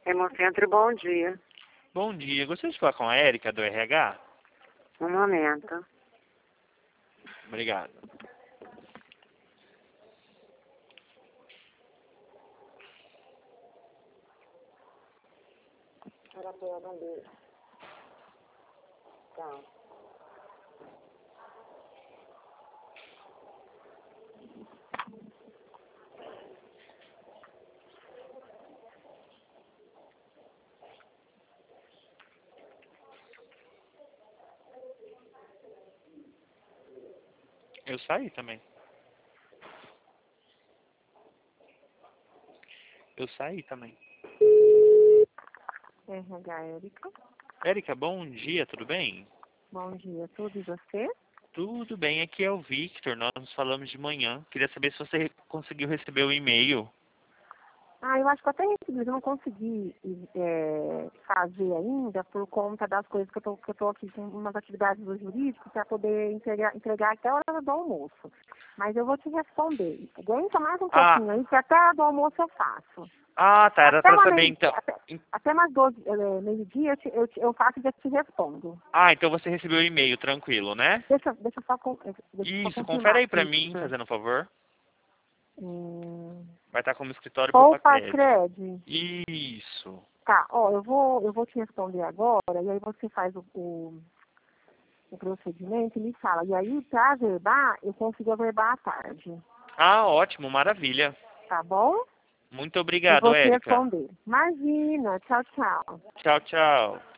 Hemocentro, bom dia. Bom dia, gostaria de falar com a Érica do RH? Um momento. Obrigado. Tá. Eu saí também. Eu saí também. RH, Érica. Érica, bom dia, tudo bem? Bom dia, tudo e você? Tudo bem, aqui é o Victor, nós nos falamos de manhã. Queria saber se você conseguiu receber o e-mail. Ah, eu acho que eu até recebi, mas eu não consegui fazer ainda por conta das coisas que eu tô aqui com umas atividades do jurídico para poder entregar até a hora do almoço. Mas eu vou te responder. Aguenta mais um Ah, pouquinho aí, que até a hora do almoço eu faço. tá, era Até pra uma saber meio, então. até umas 12, meio-dia eu faço e já te respondo. Então você recebeu o e-mail, tranquilo, né? Deixa eu só Isso, confere confirmar aí pra aqui, mim, Victor. fazendo um favor. Hum, Vai estar como escritório Poupa Popacred. Cred. Isso. Tá, ó, eu vou te responder agora, e aí você faz o procedimento e me fala. E aí, pra averbar, eu consigo averbar à tarde, Ótimo, maravilha. tá bom? Muito E obrigado, vou te Érica. responder. Imagina, tchau, tchau. Tchau, tchau.